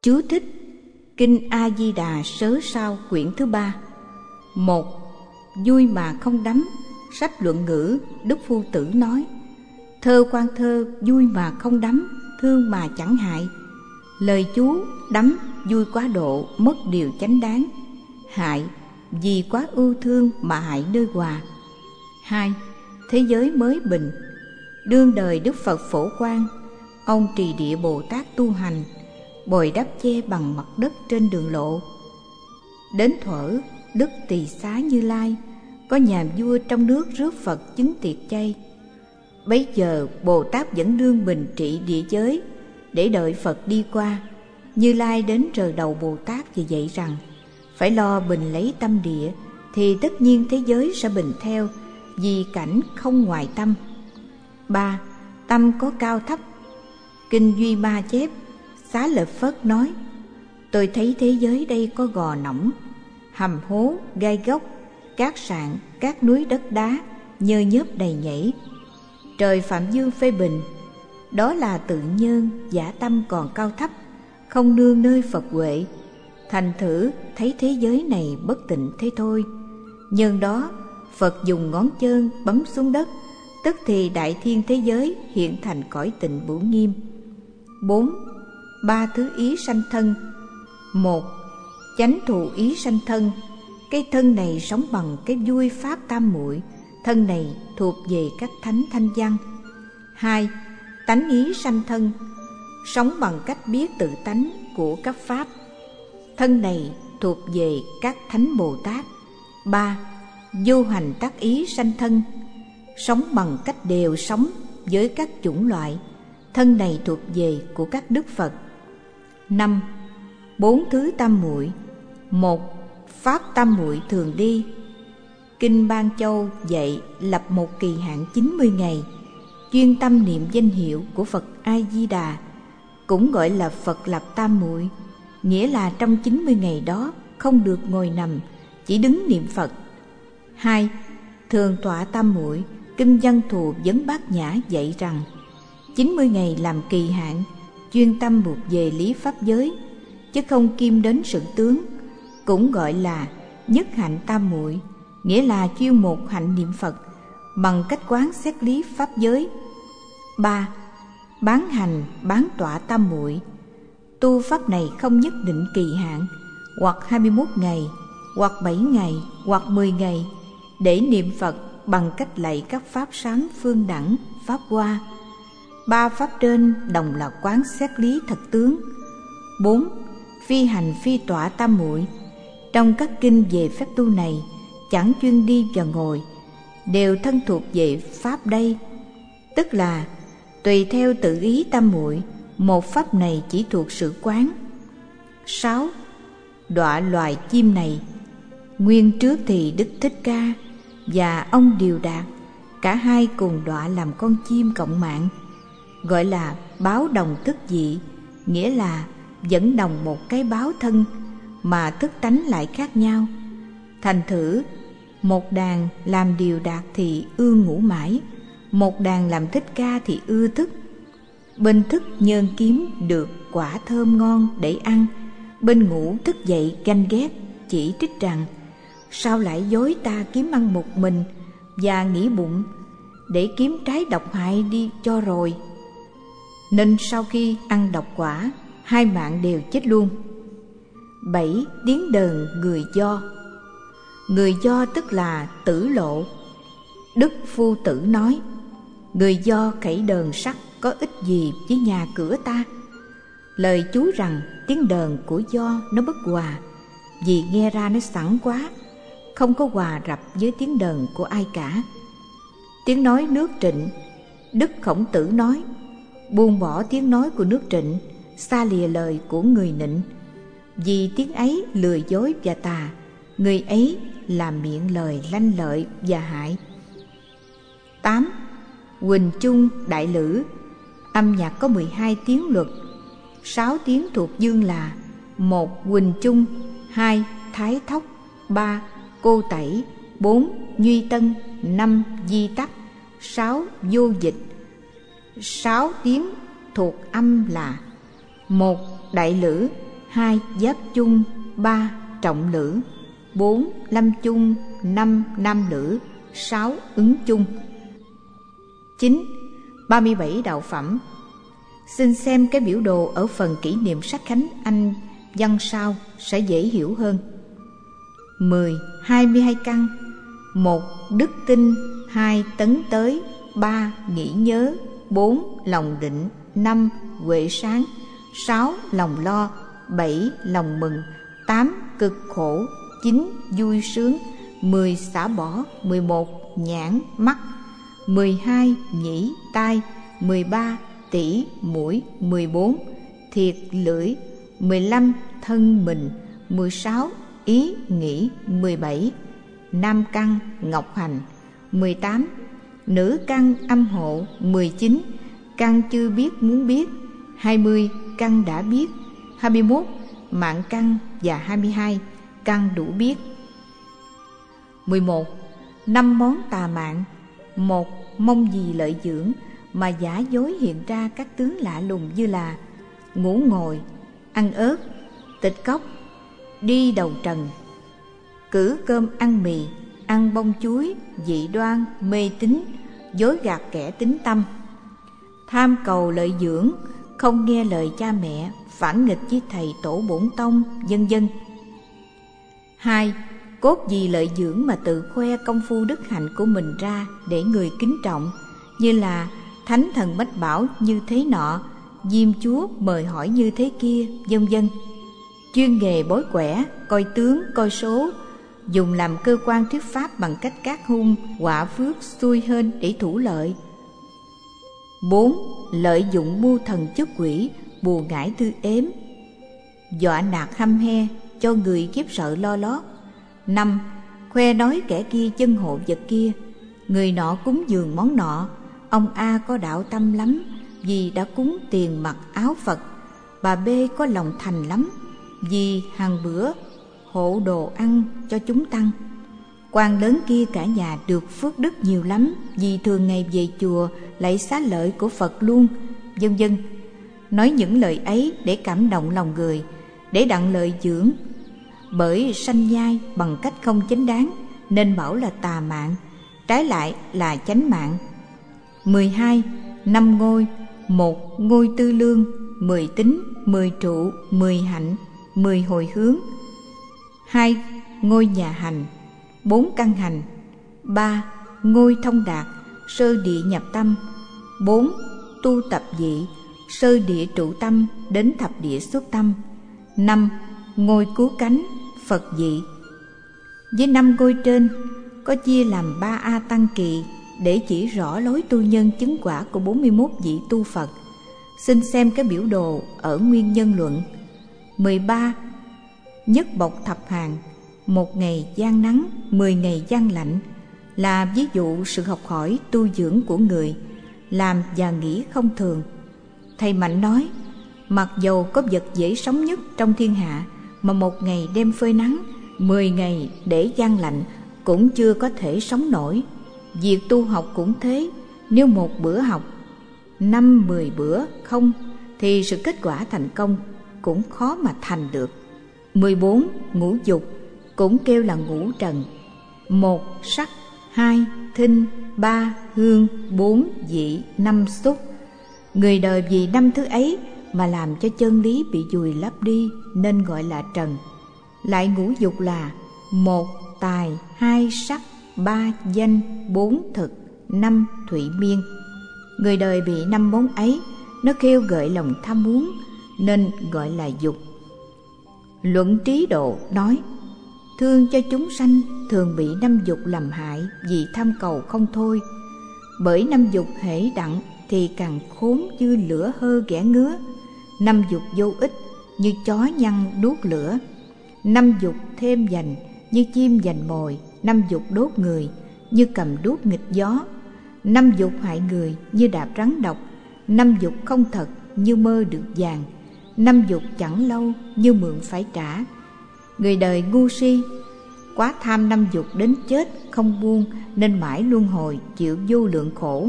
Chú thích: Kinh A Di Đà sớ sao quyển thứ 3. 1. Vui mà không đắm. Sách Luận Ngữ, Đức Phu Tử nói: thơ quan thơ, vui mà không đắm, thương mà chẳng hại. Lời chú: đắm, vui quá độ, mất điều chánh đáng. Hại, vì quá ưu thương mà hại nơi hòa. 2. Thế giới mới bình. Đương đời Đức Phật Phổ Quang, ông Trì Địa Bồ Tát tu hành, bồi đắp che bằng mặt đất trên đường lộ. Đến thuở Đức Tỳ Xá Như Lai, có nhà vua trong nước rước Phật chứng tiệc chay. Bấy giờ Bồ Tát vẫn đương bình trị địa giới để đợi Phật đi qua. Như Lai đến rờ đầu Bồ Tát và dạy rằng: phải lo bình lấy tâm địa, thì tất nhiên thế giới sẽ bình theo, vì cảnh không ngoài tâm. 3. Tâm có cao thấp. Kinh Duy Ma chép: Xá Lợi Phất nói: tôi thấy thế giới đây có gò nõng, hầm hố, gai góc, cát sạn, các núi đất đá, nhơ nhớp đầy nhảy. Trời Phạm Dương phê bình: đó là tự nhân, giả tâm còn cao thấp, không nương nơi Phật huệ. Thành thử thấy thế giới này bất tịnh thế thôi. Nhân đó Phật dùng ngón chân bấm xuống đất, tức thì đại thiên thế giới hiện thành cõi tịnh Bửu Nghiêm. 4. Ba thứ ý sanh thân. 1. Chánh thù ý sanh thân. Cái thân này sống bằng cái vui pháp tam muội, thân này thuộc về các thánh thanh văn. 2. Tánh ý sanh thân. Sống bằng cách biết tự tánh của các pháp, thân này thuộc về các thánh Bồ Tát. 3. Vô hành tác ý sanh thân. Sống bằng cách đều sống với các chủng loại, thân này thuộc về của các Đức Phật. 5. Bốn thứ tam muội. 1. Pháp tam muội thường đi. Kinh Ban Châu dạy lập một kỳ hạn 90 ngày, chuyên tâm niệm danh hiệu của Phật A Di Đà, cũng gọi là Phật lập tam muội, nghĩa là trong 90 ngày đó không được ngồi nằm, chỉ đứng niệm Phật. 2. Thường tọa tam muội. Kinh Văn Thù Vấn Bát Nhã dạy rằng 90 ngày làm kỳ hạn, chuyên tâm buộc về lý pháp giới, chứ không kim đến sự tướng, cũng gọi là nhất hạnh tam muội, nghĩa là chuyên một hạnh niệm Phật bằng cách quán xét lý pháp giới. 3. Bán hành bán tọa tam muội. Tu pháp này không nhất định kỳ hạn, hoặc 21 ngày, hoặc 7 ngày, hoặc 10 ngày, để niệm Phật bằng cách lạy các pháp sáng phương đẳng, pháp hoa. 3 pháp trên đồng là quán xét lý thật tướng. 4. Phi hành phi tọa tam muội. Trong các kinh về phép tu này, chẳng chuyên đi và ngồi, đều thân thuộc về pháp đây, tức là tùy theo tự ý tam muội, một pháp này chỉ thuộc sự quán. 6. Đọa loài chim này. Nguyên trước thì Đức Thích Ca và ông Điều Đạt, cả hai cùng đọa làm con chim cộng mạng, gọi là báo đồng thức dị, nghĩa là vẫn đồng một cái báo thân mà thức tánh lại khác nhau. Thành thử một đàn làm Điều Đạt thì ưa ngủ mãi, một đàn làm Thích Ca thì ưa thức. Bên thức nhơn kiếm được quả thơm ngon để ăn, bên ngủ thức dậy ganh ghét, chỉ trích rằng sao lại dối ta kiếm ăn một mình, và nghĩ bụng để kiếm trái độc hại đi cho rồi. Nên sau khi ăn độc quả, hai mạng đều chết luôn. 7. Tiếng đờn người Do. Người Do tức là Tử Lộ. Đức Phu Tử nói: người Do khẩy đờn sắt có ích gì với nhà cửa ta? Lời chú rằng tiếng đờn của Do nó bất hòa, vì nghe ra nó sẵn quá, không có hòa rập với tiếng đờn của ai cả. Tiếng nói nước Trịnh. Đức Khổng Tử nói: buông bỏ tiếng nói của nước Trịnh, xa lìa lời của người Nịnh, vì tiếng ấy lừa dối và tà, người ấy làm miệng lời lanh lợi và hại. 8. Huỳnh Chung Đại Lữ. Âm nhạc có 12 tiếng luật. 6 tiếng thuộc dương là: 1. Huỳnh Chung, 2. Thái Thóc, 3. Cô Tẩy, 4. Nhuy Tân, 5. Di Tắc, 6. Vô Dịch. 6 tiếng thuộc âm là: 1. Đại Lữ, 2. Giáp chung. 3. Trọng lữ. 4. Lâm chung. 5. Nam lữ. 6. Ứng chung. 9. 37 đạo phẩm. Xin xem cái biểu đồ ở phần kỷ niệm sách Khánh Anh văn sau sẽ dễ hiểu hơn. 10. 22 căn. 1. Đức tin. 2. Tấn tới. 3. Nghĩ nhớ. 4. Lòng định. 5. Huệ sáng. 6. Lòng lo. 7. Lòng mừng. 8. Cực khổ. 9. Vui sướng. 10. Xả bỏ. 11. Nhãn mắt. 12. Nhĩ tai. 13. Tỷ mũi. 14. Thiệt lưỡi. 15. Thân mình. 16. Ý nghĩ. 17. Nam căn ngọc hành. 18. Nữ căn âm hộ. 19. Căn chưa biết muốn biết. 20. Căn đã biết. 21. Mạng căn. Và 22. Căn đủ biết. 11. 5 món tà mạng. 1. Mong gì lợi dưỡng mà giả dối hiện ra các tướng lạ lùng như là ngủ ngồi, ăn ớt, tịch cốc, đi đầu trần, cử cơm ăn mì, ăn bông chuối, dị đoan, mê tín, dối gạt kẻ tín tâm, tham cầu lợi dưỡng, không nghe lời cha mẹ, phản nghịch với thầy tổ bổn tông, vân vân. 2. Cốt gì lợi dưỡng mà tự khoe công phu đức hạnh của mình ra để người kính trọng, như là thánh thần mách bảo như thế nọ, diêm chúa mời hỏi như thế kia, vân vân. Chuyên nghề bói quẻ, coi tướng, coi số, dùng làm cơ quan thuyết pháp bằng cách cát hung, họa phước, xui hên để thủ lợi. 4. Lợi dụng mưu thần chức quỷ, bùa ngải tư ếm, dọa nạt hăm he, cho người khiếp sợ lo lót. 5. Khoe nói kẻ kia chân hộ vật kia, người nọ cúng dường món nọ, ông A có đạo tâm lắm vì đã cúng tiền mặc áo Phật, bà B có lòng thành lắm vì hàng bữa hộ đồ ăn cho chúng tăng, quan lớn kia cả nhà được phước đức nhiều lắm vì thường ngày về chùa lạy xá lợi của Phật luôn, vân vân. Nói những lời ấy để cảm động lòng người, để đặng lợi dưỡng, bởi sanh nhai bằng cách không chánh đáng nên bảo là tà mạng, trái lại là chánh mạng. 12. 5 ngôi. 1. Ngôi tư lương. 10 tính. 10 trụ. 10 hạnh. 10 hồi hướng. 2. Ngôi nhà hành. 4 căn hành. 3. Ngôi thông đạt, sơ địa nhập tâm. 4. Tu tập dị, sơ địa trụ tâm đến thập địa xuất tâm. 5. Ngôi cứu cánh, Phật dị. Với 5 ngôi trên có chia làm 3 A Tăng kỳ để chỉ rõ lối tu nhân chứng quả của 41 vị tu Phật. Xin xem cái biểu đồ ở Nguyên Nhân Luận. 13. Nhất bộc thập hàng, 1 ngày gian nắng, 10 ngày gian lạnh, là ví dụ sự học hỏi tu dưỡng của người, làm và nghĩ không thường. Thầy Mạnh nói, mặc dầu có vật dễ sống nhất trong thiên hạ, mà 1 ngày đem phơi nắng, 10 ngày để gian lạnh cũng chưa có thể sống nổi. Việc tu học cũng thế, nếu 1 bữa học, 5-10 bữa không, thì sự kết quả thành công cũng khó mà thành được. 14. Ngũ dục, cũng kêu là ngũ trần. 1. Sắc. 2. Thinh. 3. Hương. 4. Vị. 5. Xúc. Người đời vì 5 thứ ấy mà làm cho chân lý bị vùi lấp đi nên gọi là trần. Lại ngũ dục là 1. Tài. 2. Sắc. 3. Danh. 4. Thực. 5. Thụy miên. Người đời bị 5 món ấy, nó khêu gợi lòng tham muốn nên gọi là dục. Luận Trí Độ nói, thương cho chúng sanh thường bị 5 dục làm hại vì tham cầu không thôi. Bởi 5 dục hễ đặng thì càng khốn như lửa hơ ghẻ ngứa. 5 dục vô ích như chó nhăn đuốc lửa. 5 dục thêm dành như chim dành mồi. 5 dục đốt người như cầm đuốc nghịch gió. 5 dục hại người như đạp rắn độc. 5 dục không thật như mơ được vàng. 5 dục chẳng lâu như mượn phải trả. Người đời ngu si, quá tham 5 dục đến chết không buông nên mãi luân hồi chịu vô lượng khổ.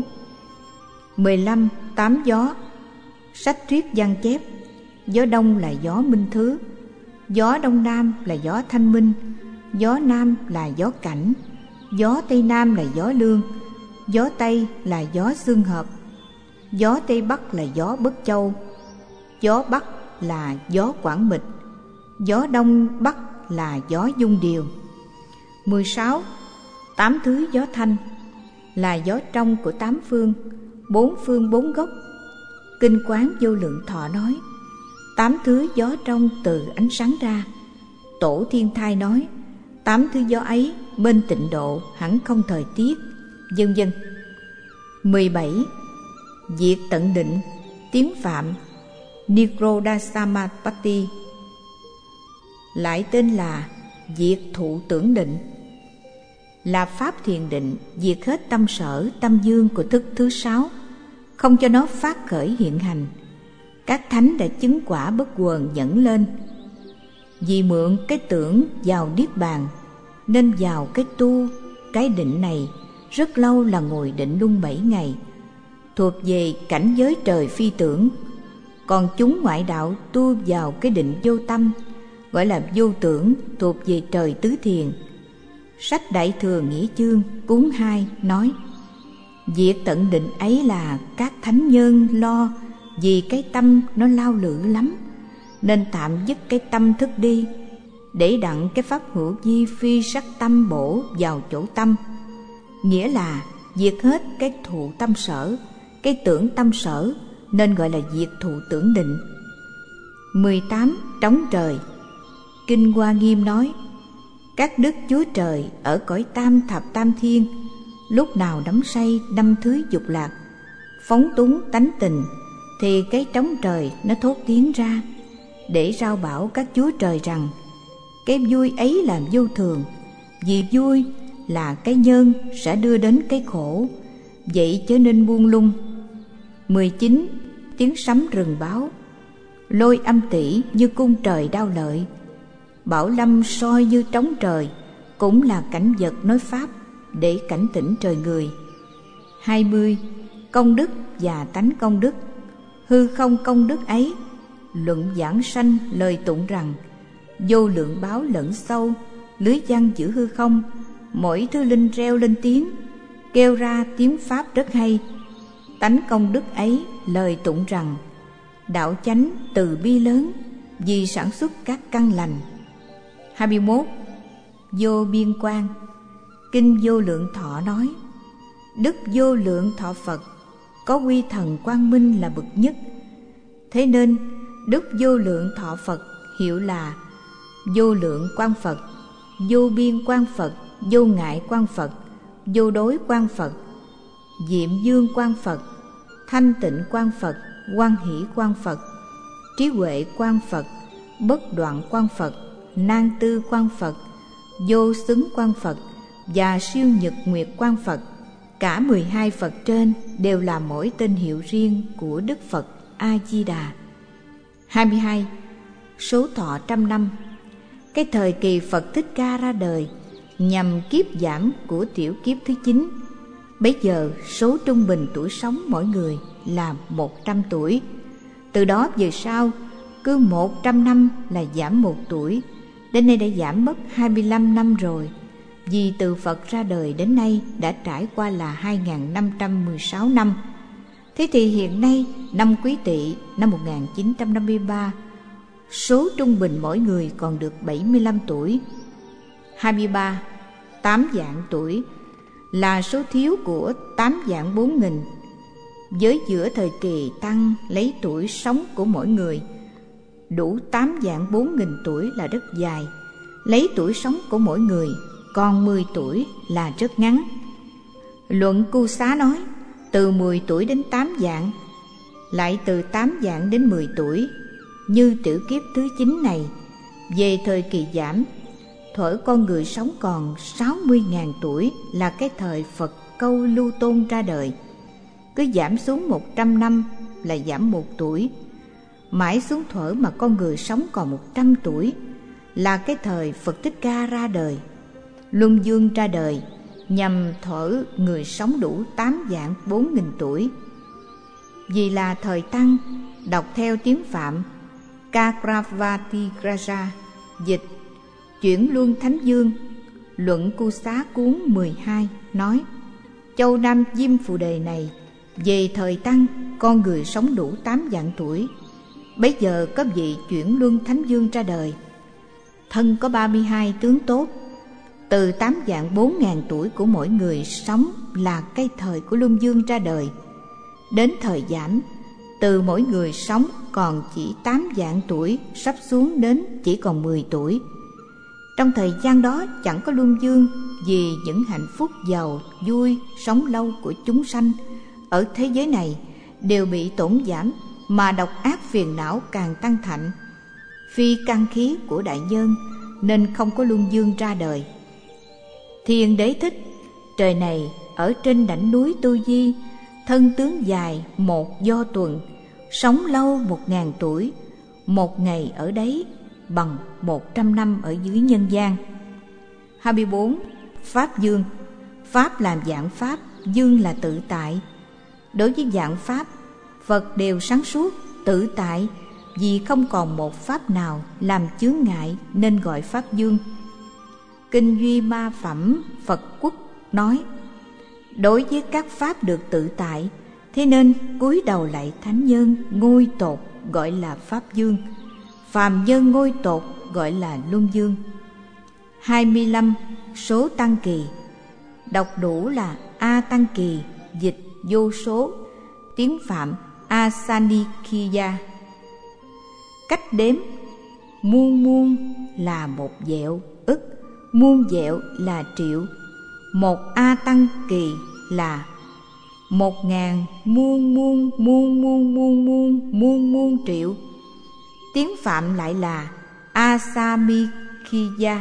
15. 8 gió. Sách thuyết văn chép, gió đông là gió minh thứ, Gió Đông Nam là gió thanh minh, gió Nam là gió cảnh, gió Tây Nam là gió lương, gió Tây là gió xương hợp, gió Tây Bắc là gió Bất Châu, gió Bắc là gió Quảng Mịch, gió Đông Bắc là gió Dung Điều. 16. 8 thứ gió thanh là gió trong của 8 phương, 4 phương 4 gốc. Kinh Quán Vô Lượng Thọ nói: 8 thứ gió trong từ ánh sáng ra. Tổ Thiên Thai nói: 8 thứ gió ấy bên tịnh độ hẳn không thời tiết, vân vân. 17. Diệt tận định, tiếng Phạm Nirodha Samapatti, lại tên là diệt thụ tưởng định, là pháp thiền định diệt hết tâm sở tâm dương của thức thứ 6, không cho nó phát khởi hiện hành. Các thánh đã chứng quả bất quần dẫn lên. Vì mượn cái tưởng vào niết bàn nên vào cái tu, cái định này rất lâu là ngồi định luôn 7 ngày, thuộc về cảnh giới trời phi tưởng. Còn chúng ngoại đạo tu vào cái định vô tâm, gọi là vô tưởng, thuộc về trời tứ thiền. Sách Đại Thừa Nghĩa Chương cuốn 2 nói: diệt tận định ấy là các thánh nhân lo, vì cái tâm nó lao lự lắm, nên tạm dứt cái tâm thức đi, để đặng cái pháp hữu vi phi sắc tâm bổ vào chỗ tâm. Nghĩa là diệt hết cái thụ tâm sở, cái tưởng tâm sở, nên gọi là diệt thụ tưởng định. 18. Trống trời. Kinh Hoa Nghiêm nói: các đức Chúa Trời ở cõi tam thập tam thiên, lúc nào đắm say 5 thứ dục lạc, phóng túng tánh tình, thì cái trống trời nó thốt tiếng ra, để rao bảo các chúa trời rằng cái vui ấy là vô thường, vì vui là cái nhân sẽ đưa đến cái khổ, vậy chớ nên buông lung. 19. Tiếng sấm rừng báo, lôi âm tỷ như cung trời đao lợi, bảo lâm soi như trống trời, cũng là cảnh vật nói pháp để cảnh tỉnh trời người. 20. Công đức và tánh công đức. Hư không công đức ấy, luận giảng sanh lời tụng rằng: vô lượng báo lẫn sâu, lưới văn giữ hư không, mỗi thứ linh reo lên tiếng, kêu ra tiếng pháp rất hay. Tánh công đức ấy lời tụng rằng: đạo chánh từ bi lớn, vì sản xuất các căn lành. 21. Vô biên quang. Kinh Vô Lượng Thọ nói: đức Vô Lượng Thọ Phật có quy thần quang minh là bậc nhất. Thế nên đức Vô Lượng Thọ Phật hiệu là vô lượng quang Phật, vô biên quang Phật, vô ngại quang Phật, vô đối quang Phật, diệm dương quang Phật, thanh tịnh quang Phật, hoan hỷ quang Phật, trí huệ quang Phật, bất đoạn quang Phật, nan tư quang Phật, vô xứng quang Phật và siêu nhật nguyệt quang Phật. Cả 12 Phật trên đều là mỗi tên hiệu riêng của Đức Phật A Di Đà. 22. Số thọ trăm năm. Cái thời kỳ Phật Thích Ca ra đời nhằm kiếp giảm của tiểu kiếp thứ 9. Bấy giờ số trung bình tuổi sống mỗi người là 100 tuổi. Từ đó về sau, cứ 100 năm là giảm 1 tuổi. Đến nay đã giảm mất 25 năm rồi. Vì từ Phật ra đời đến nay đã trải qua là 2.516 năm. Thế thì hiện nay năm Quý Tỵ năm 1953, số trung bình mỗi người còn được 75 tuổi. 23. 8 vạn tuổi là số thiếu của 8 vạn 4 nghìn. Với giữa thời kỳ tăng lấy tuổi sống của mỗi người, đủ 8 vạn 4 nghìn tuổi là rất dài. Lấy tuổi sống của mỗi người còn 10 tuổi là rất ngắn. Luận Cu Xá nói: từ 10 tuổi đến 8 vạn, lại từ 8 vạn đến 10 tuổi. Như tiểu kiếp thứ 9 này, về thời kỳ giảm, thuở con người sống còn 60.000 tuổi là cái thời Phật Câu Lưu Tôn ra đời. Cứ giảm xuống 100 năm là giảm 1 tuổi. Mãi xuống thuở mà con người sống còn 100 tuổi là cái thời Phật Thích Ca ra đời. Luân Dương ra đời nhằm thuở người sống đủ 8 vạn 4 nghìn tuổi. Vì là thời Tăng, đọc theo tiếng Phạm Cakravarti Raja Dịch Chuyển Luân Thánh Dương, Luận Cu Xá cuốn 12 nói: Châu Nam Diêm Phù Đề này, về thời Tăng, con người sống đủ 8 vạn tuổi. Bấy giờ có vị Chuyển Luân Thánh Dương ra đời. Thân có 32 tướng tốt. Từ 8 vạn 4 ngàn tuổi của mỗi người sống là cái thời của Luân Dương ra đời. Đến thời giảm, từ mỗi người sống còn chỉ 8 vạn tuổi sắp xuống đến chỉ còn 10 tuổi. Trong thời gian đó chẳng có Luân Dương, vì những hạnh phúc giàu, vui, sống lâu của chúng sanh ở thế giới này đều bị tổn giảm, mà độc ác phiền não càng tăng thạnh. Phi căn khí của đại nhân nên không có Luân Dương ra đời. Thiên Đế thích, trời này ở trên đỉnh núi Tu Di, thân tướng dài một do tuần, sống lâu 1000 tuổi. Một ngày ở đấy bằng 100 năm ở dưới nhân gian. 24. Pháp Dương. Pháp làm vạn pháp, Dương là tự tại. Đối với vạn pháp, Phật đều sáng suốt, tự tại, vì không còn một pháp nào làm chướng ngại nên gọi Pháp Dương. Kinh Duy Ma Phẩm Phật Quốc nói: đối với các pháp được tự tại, thế nên cúi đầu lại thánh nhân ngôi tột gọi là Pháp Dương, phàm nhân ngôi tột gọi là Luân Dương. 25. Số tăng kỳ. Đọc đủ là A Tăng Kỳ, dịch vô số, tiếng Phạm Asanikhiya. Cách đếm: muôn muôn là 1 vẹo ức, muôn vẹo là triệu. 1 A Tăng Kỳ là 1000 muôn muôn muôn muôn muôn muôn muôn muôn triệu. Tiếng Phạm lại là Asamikhiya.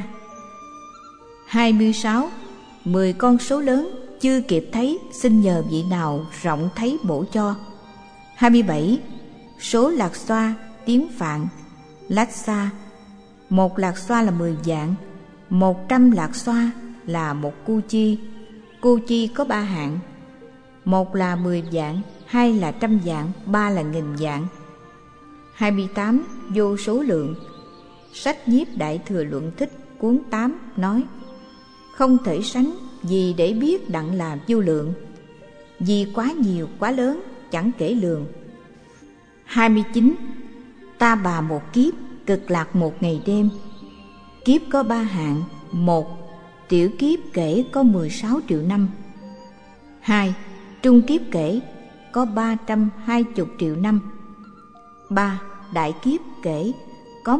26. 10 con số lớn chưa kịp thấy, xin nhờ vị nào rộng thấy bổ cho. 27. Số lạc xoa, tiếng Phạn Lhatsa. 1 lạc xoa là 10 vạn, 100 lạc xoa là 1 cu chi. Cu chi có 3 hạng: 1 là 10 vạn, 2 là 100 vạn, 3 là 1000 vạn. 28. Vô số lượng. Sách Nhiếp Đại Thừa Luận Thích cuốn 8 nói: không thể sánh, vì để biết đặng là vô lượng, vì quá nhiều quá lớn chẳng kể lường. 29. Ta bà 1 kiếp, cực lạc 1 ngày đêm. Kiếp có 3 hạng: 1. Tiểu kiếp kể có 16 triệu năm. 2. Trung kiếp kể có 320 triệu năm. 3. Đại kiếp kể có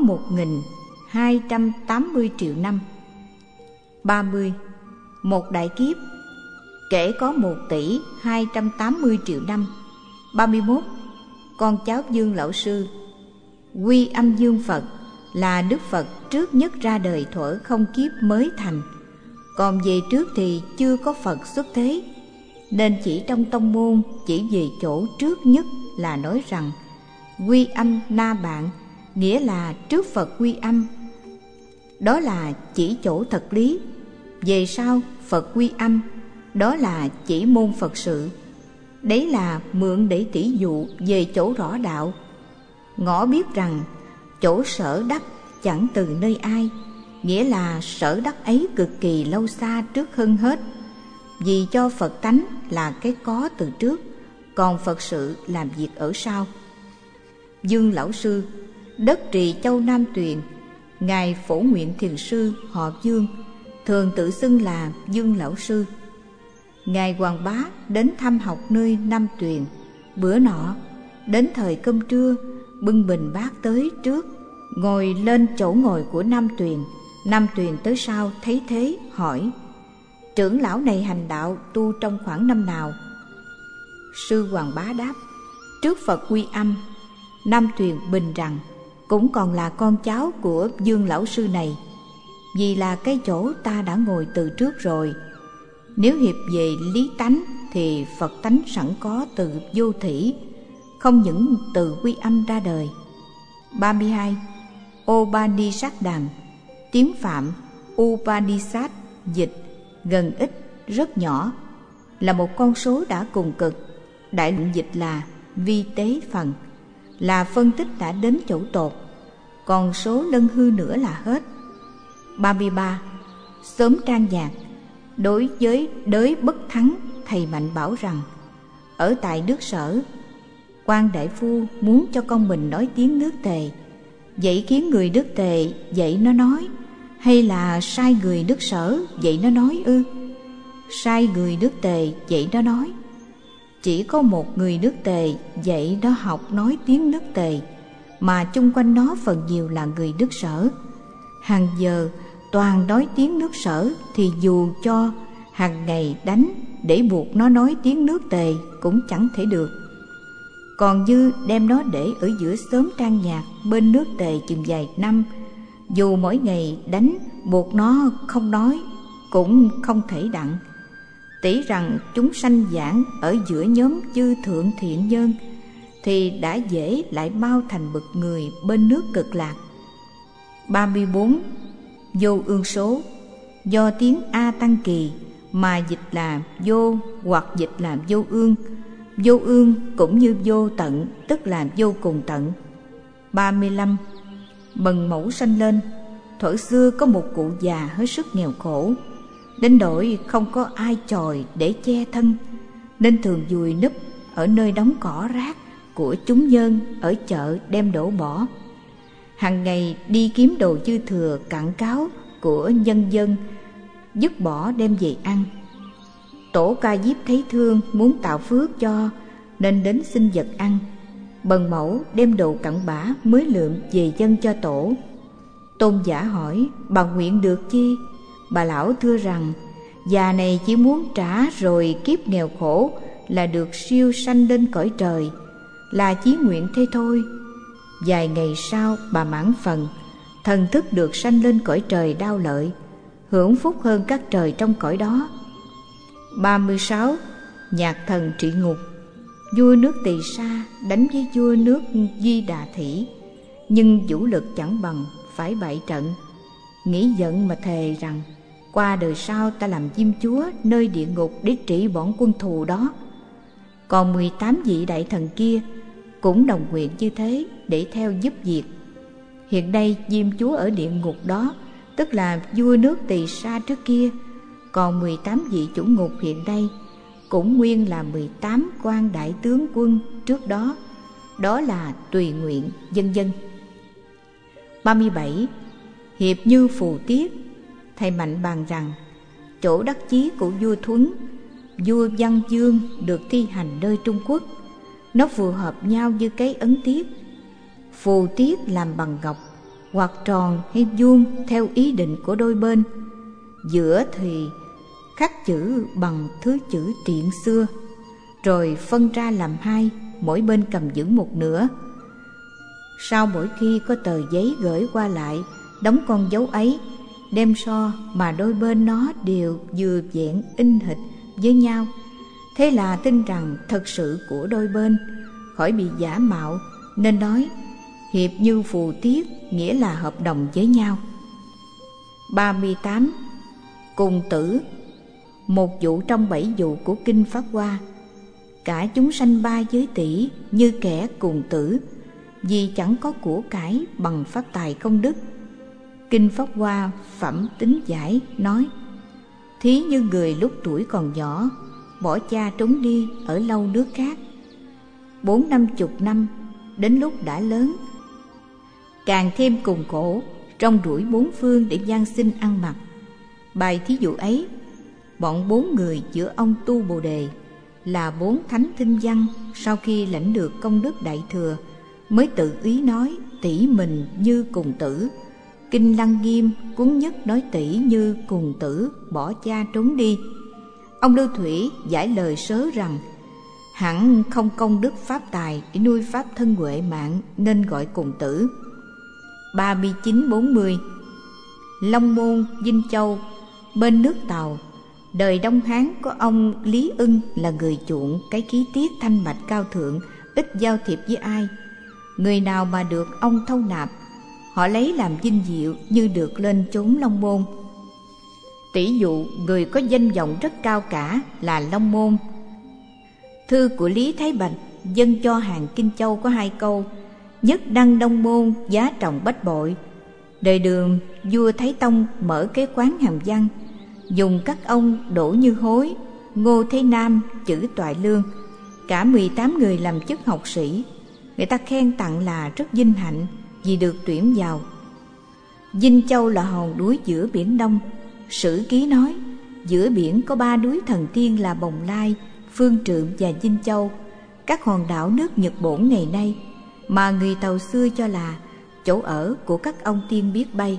1280 triệu năm. 30. 1 đại kiếp kể có 1 tỷ 280 triệu năm. 31. Con cháu Dương Lão Sư. Quy Âm Dương Phật là Đức Phật trước nhất ra đời thuở không kiếp mới thành, còn về trước thì chưa có Phật xuất thế, nên chỉ trong tông môn chỉ về chỗ trước nhất là nói rằng Quy Âm Na Bạn, nghĩa là trước Phật Quy Âm. Đó là chỉ chỗ thật lý. Về sau Phật Quy Âm, đó là chỉ môn Phật sự. Đấy là mượn để tỉ dụ về chỗ rõ đạo. Ngõ biết rằng chỗ sở đắc chẳng từ nơi ai, nghĩa là sở đắc ấy cực kỳ lâu xa trước hơn hết. Vì cho Phật tánh là cái có từ trước, còn Phật sự làm việc ở sau. Dương Lão Sư, đất Trì Châu Nam Tuyền, Ngài Phổ Nguyện Thiền Sư họ Dương, thường tự xưng là Dương Lão Sư. Ngài Hoàng Bá đến thăm học nơi Nam Tuyền. Bữa nọ đến thời cơm trưa, bưng bình bát tới trước, ngồi lên chỗ ngồi của Nam Tuyền. Nam Tuyền tới sau thấy thế hỏi: trưởng lão này hành đạo tu trong khoảng năm nào? Sư Hoàng Bá đáp: trước Phật Quy Âm. Nam Tuyền bình rằng cũng còn là con cháu của Dương Lão Sư này, vì là cái chỗ ta đã ngồi từ trước rồi. Nếu hiệp về lý tánh thì Phật tánh sẵn có từ vô thỉ, không những từ Quy Âm ra đời. 32. Upanishad Đàm, tiếng Phạm Upanishad, dịch gần ít, rất nhỏ, là một con số đã cùng cực. Đại luận dịch là vi tế phần, là phân tích đã đến chỗ tột, còn số lân hư nữa là hết. 33. Sớm trang nhạc. Đối với đới Bất Thắng, thầy Mạnh bảo rằng ở tại nước Sở, quan đại phu muốn cho con mình nói tiếng nước Tề, vậy khiến người nước Tề dạy nó nói, hay là sai người nước Sở dạy nó nói ư? Sai người nước Tề dạy nó nói. Chỉ có một người nước Tề dạy nó học nói tiếng nước Tề, mà chung quanh nó phần nhiều là người nước Sở. Hàng giờ toàn nói tiếng nước Sở, thì dù cho hàng ngày đánh để buộc nó nói tiếng nước Tề cũng chẳng thể được. Còn như đem nó để ở giữa xóm trang nhạc bên nước Tề chừng vài năm, dù mỗi ngày đánh buộc nó không nói cũng không thể đặng. Tỷ rằng chúng sanh giảng ở giữa nhóm chư thượng thiện nhân, thì đã dễ lại mau thành bậc người bên nước Cực Lạc. 34. Vô ương số. Do tiếng A Tăng Kỳ mà dịch là vô hoặc dịch là vô ương. Vô ương cũng như vô tận, tức là vô cùng tận. 35. Bần mẫu sanh lên. Thuở xưa có một cụ già hết sức nghèo khổ, đến nỗi không có ai chòi để che thân, nên thường vùi núp ở nơi đống cỏ rác của chúng nhân ở chợ đem đổ bỏ. Hằng ngày đi kiếm đồ dư thừa cạn cáo của nhân dân, dứt bỏ đem về ăn. Tổ Ca Diếp thấy thương muốn tạo phước cho, nên đến xin vật ăn. Bần mẫu đem đồ cặn bã mới lượm về dâng cho tổ. Tôn giả hỏi: bà nguyện được chi? Bà lão thưa rằng: già này chỉ muốn trả rồi kiếp nghèo khổ là được siêu sanh lên cõi trời, là chí nguyện thế thôi. Vài ngày sau bà mãn phần, thần thức được sanh lên cõi trời Đao Lợi, hưởng phúc hơn các trời trong cõi đó. 36. Nhạc thần trị ngục. Vua nước Tỳ Sa đánh với vua nước Di Đà Thỉ, nhưng vũ lực chẳng bằng, phải bại trận. Nghĩ giận mà thề rằng: qua đời sau ta làm diêm chúa nơi địa ngục để trị bọn quân thù đó. Còn 18 vị đại thần kia cũng đồng nguyện như thế để theo giúp việc. Hiện nay diêm chúa ở địa ngục đó, tức là vua nước Tỳ Sa trước kia. Còn 18 vị chủ ngục hiện nay cũng nguyên là 18 quan đại tướng quân trước đó, đó là tùy nguyện, vân vân. 37. Hiệp Như Phù Tiết. Thầy Mạnh bàn rằng chỗ đắc chí của vua Thuấn, vua Văn Dương được thi hành nơi Trung Quốc, nó phù hợp nhau như cái ấn tiết. Phù tiết làm bằng ngọc, hoặc tròn hay vuông theo ý định của đôi bên. Giữa thì khắc chữ bằng thứ chữ triện xưa, rồi phân ra làm hai, mỗi bên cầm giữ một nửa. Sau mỗi khi có tờ giấy gửi qua lại, đóng con dấu ấy, đem so mà đôi bên nó đều vừa vẹn in hệt với nhau. Thế là tin rằng thật sự của đôi bên, khỏi bị giả mạo, nên nói hiệp như phù tiết, nghĩa là hợp đồng với nhau. 38. Cùng tử. Một vụ trong 7 vụ của Kinh Pháp Hoa. Cả chúng sanh ba giới tỷ như kẻ cùng tử, vì chẳng có của cải bằng pháp tài công đức. Kinh Pháp Hoa phẩm tính giải nói: thí như người lúc tuổi còn nhỏ, bỏ cha trốn đi ở lâu nước khác, 40-50 năm, đến lúc đã lớn, càng thêm cùng khổ, rong ruổi bốn phương để van xin ăn mặc. Bài thí dụ ấy, bọn 4 người giữa ông Tu Bồ Đề là 4 thánh tinh văn, sau khi lãnh được công đức đại thừa, mới tự ý nói tỷ mình như cùng tử. Kinh Lăng Nghiêm cuốn nhất nói tỷ như cùng tử bỏ cha trốn đi. Ông Lưu Thủy giải lời sớ rằng hẳn không công đức pháp tài để nuôi pháp thân huệ mạng, nên gọi cùng tử. 39-40. Long Môn, Vinh Châu, bên nước Tàu, đời Đông Hán có ông Lý Ưng là người chuộng cái khí tiết thanh mạch cao thượng, ít giao thiệp với ai. Người nào mà được ông thâu nạp, họ lấy làm vinh diệu như được lên chốn Long Môn. Tỷ dụ người có danh vọng rất cao cả là Long Môn. Thư của Lý Thái Bạch dâng cho hàng Kinh Châu có 2 câu: nhất đăng Đông Môn giá trọng bách bội, Đời Đường, vua Thái Tông mở cái quán Hàm Văn, dùng các ông Đỗ Như Hối, Ngô Thế Nam, Chử Toại Lương, cả 18 người làm chức học sĩ. Người ta khen tặng là rất vinh hạnh vì được tuyển vào. Vinh Châu là hòn núi giữa Biển Đông. Sử Ký nói, giữa biển có 3 núi thần tiên là Bồng Lai, Phương Trượng và Vinh Châu, các hòn đảo nước Nhật Bổn ngày nay, mà người Tàu xưa cho là chỗ ở của các ông tiên biết bay.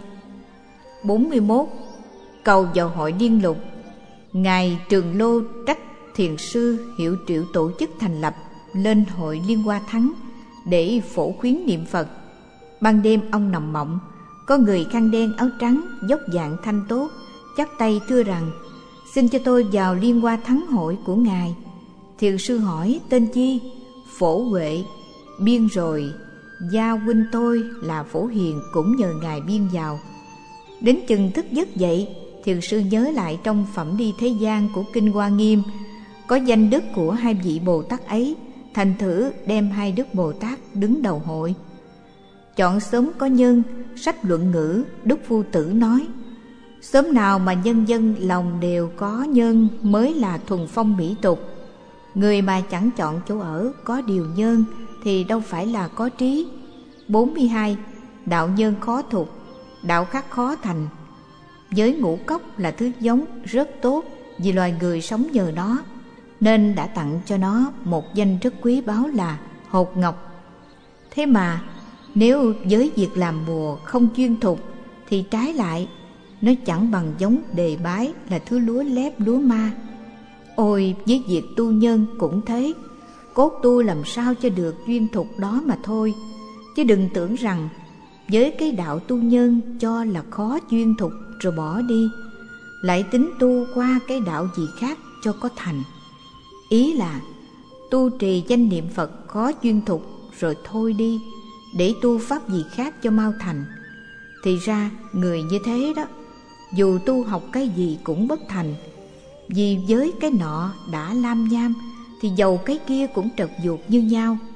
41. Cầu vào hội Liên Lục. Ngài Trường Lô trách thiền sư Hiệu Triệu tổ chức thành lập lên hội Liên Hoa Thắng để phổ khuyến niệm Phật. Ban đêm ông nằm mộng, có người khăn đen áo trắng, dốc dạng thanh tốt, chắp tay thưa rằng: xin cho tôi vào Liên Hoa Thắng hội của ngài. Thiền sư hỏi: tên chi? Phổ Huệ. Biên rồi, gia huynh tôi là Phổ Hiền cũng nhờ ngài biên vào. Đến chừng thức giấc dậy, thiền sư nhớ lại trong Phẩm Đi Thế Gian của Kinh Hoa Nghiêm có danh đức của hai vị Bồ Tát ấy, thành thử đem hai đức Bồ Tát đứng đầu hội. Chọn xóm có nhân, sách Luận Ngữ Đúc Phu Tử nói: xóm nào mà nhân dân lòng đều có nhân mới là thuần phong mỹ tục. Người mà chẳng chọn chỗ ở có điều nhân thì đâu phải là có trí. 42. Đạo nhân khó thục, đạo khắc khó thành. Giới ngũ cốc là thứ giống rất tốt vì loài người sống nhờ nó, nên đã tặng cho nó một danh rất quý báu là hột ngọc. Thế mà nếu với việc làm bùa không chuyên thục thì trái lại, nó chẳng bằng giống đề bái là thứ lúa lép lúa ma. Ôi, với việc tu nhân cũng thế, cốt tu làm sao cho được duyên thục đó mà thôi. Chứ đừng tưởng rằng với cái đạo tu nhân cho là khó duyên thục rồi bỏ đi, lại tính tu qua cái đạo gì khác cho có thành. Ý là tu trì danh niệm Phật khó duyên thục rồi thôi đi, để tu pháp gì khác cho mau thành. Thì ra người như thế đó, dù tu học cái gì cũng bất thành. Vì với cái nọ đã lam nham thì dầu cái kia cũng trật ruột như nhau.